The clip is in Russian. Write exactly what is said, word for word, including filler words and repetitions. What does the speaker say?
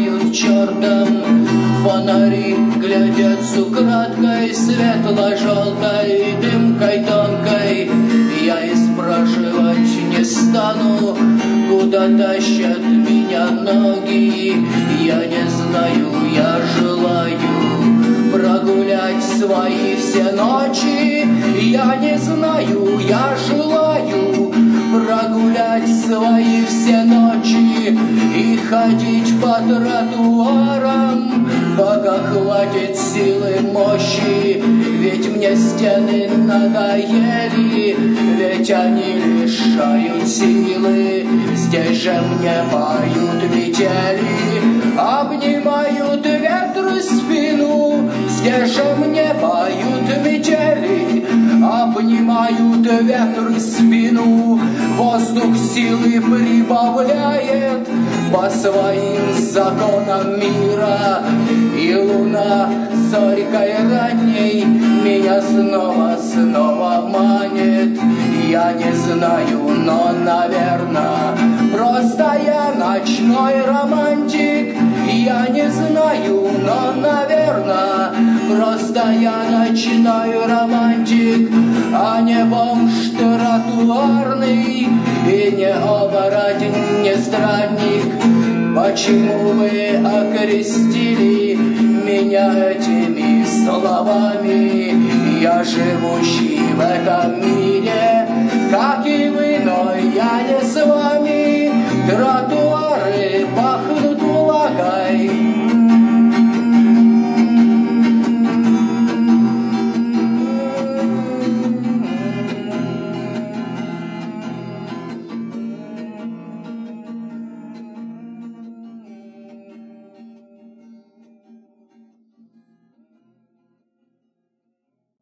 пахнут чертом. Фонари глядят с украдкой, светло-желтой дымкой тонкой. Я и спрашивать не стану, куда тащат меня ноги. Я не знаю, я желаю прогулять свои все ночи. Я не знаю, я желаю прогулять свои все ночи и ходить по тротуарам, пока хватит силы мощи. Ведь мне стены надоели, ведь они лишают силы. Здесь же мне поют метели, обнимают ветру спину. Здесь же мне поют метели, обнимают ветру спину. Воздух силы прибавляет по своим законам мира, и луна зорькой ранней меня снова-снова манит. Я не знаю, но, наверное, просто я ночной романтик. Я не знаю, но, наверное, просто я ночной романтик, а не бомж тротуарный и не оборотень, не странник. Почему вы окрестили меня этими словами? Я живущий в этом мире, как и вы, но я не с вами.